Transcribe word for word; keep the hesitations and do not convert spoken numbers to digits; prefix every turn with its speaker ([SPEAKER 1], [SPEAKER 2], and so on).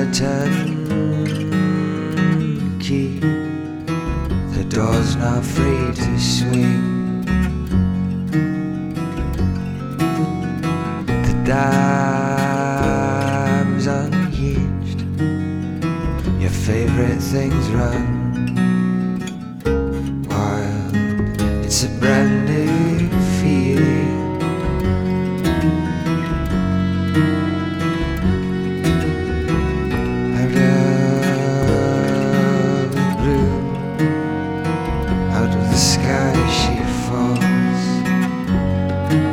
[SPEAKER 1] turn key. The door's not free to swing. The dime's unhinged. Your favorite things run